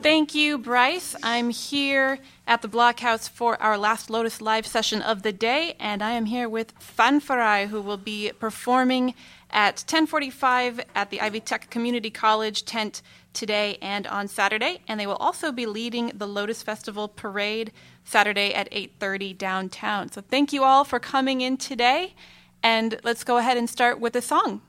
Thank you, Bryce. I'm here at the Blockhouse for our last Lotus Live session of the day, and I am here with Fanfarai, who will be performing at 10:45 at the Ivy Tech Community College tent today and on Saturday, and they will also be leading the Lotus Festival Parade Saturday at 8:30 downtown. So thank you all for coming in today, and let's go ahead and start with a song.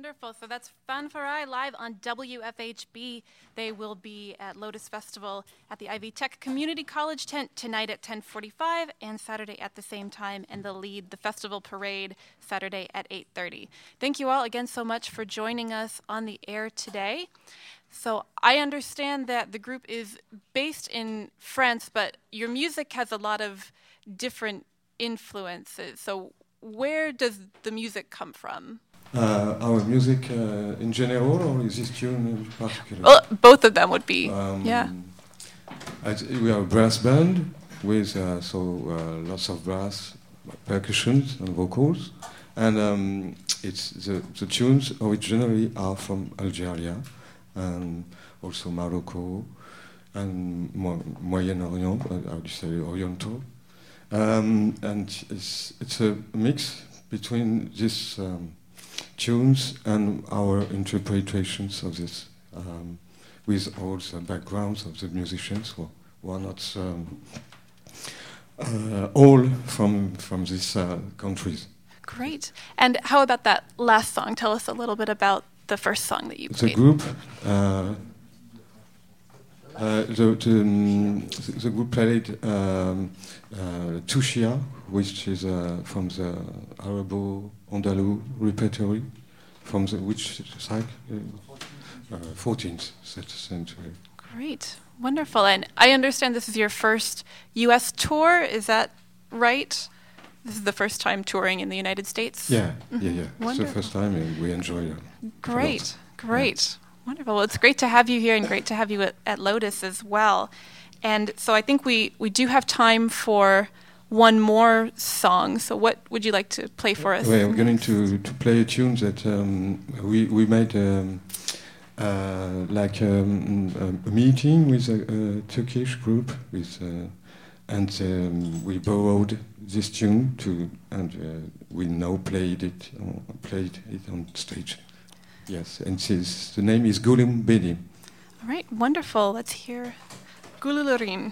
Wonderful. So that's Fanfarai live on WFHB. They will be at Lotus Festival at the Ivy Tech Community College tent tonight at 10:45 and Saturday at the same time, and they'll lead the festival parade Saturday at 8:30. Thank you all again so much for joining us on the air today. So I understand that the group is based in France, but your music has a lot of different influences. So where does the music come from? Our music in general, or is this tune in particular? Well, both of them would be, yeah. We are a brass band with lots of brass, percussions and vocals. And it's the tunes originally are from Algeria and also Morocco and Moyen-Orient, how do you say, Oriental. And it's a mix between these tunes and our interpretations of this, with all the backgrounds of the musicians who are not all from these countries. Great. And how about that last song? Tell us a little bit about the first song that you played. The group, the group played Tushia, which is from the Arabo-Andalou repertory, from which side? 14th century. Great, wonderful. And I understand this is your first U.S. tour, is that right? This is the first time touring in the United States? Yeah. It's the first time and we enjoy it. Great. Wonderful. Well, it's great to have you here and great to have you at Lotus as well. And so I think we do have time for one more song. So what would you like to play for us? We're going to play a tune that we made a meeting with a Turkish group and we borrowed this tune and we now played it on stage. Yes, and the name is Gulum Bedi. All right, wonderful. Let's hear Gululurin.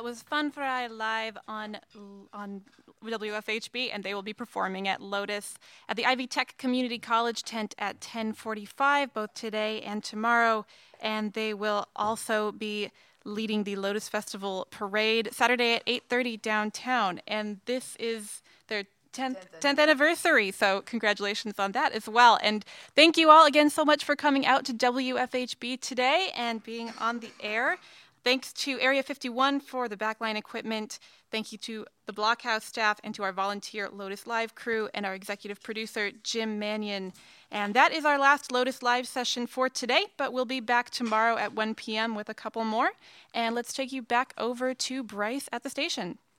was Fun Fry live on WFHB, and they will be performing at Lotus at the Ivy Tech Community College tent at 10:45, both today and tomorrow. And they will also be leading the Lotus Festival Parade Saturday at 8:30 downtown. And this is their 10th anniversary, so congratulations on that as well. And thank you all again so much for coming out to WFHB today and being on the air. Thanks to Area 51 for the backline equipment. Thank you to the Blockhouse staff and to our volunteer Lotus Live crew and our executive producer, Jim Mannion. And that is our last Lotus Live session for today, but we'll be back tomorrow at 1 p.m. with a couple more. And let's take you back over to Bryce at the station.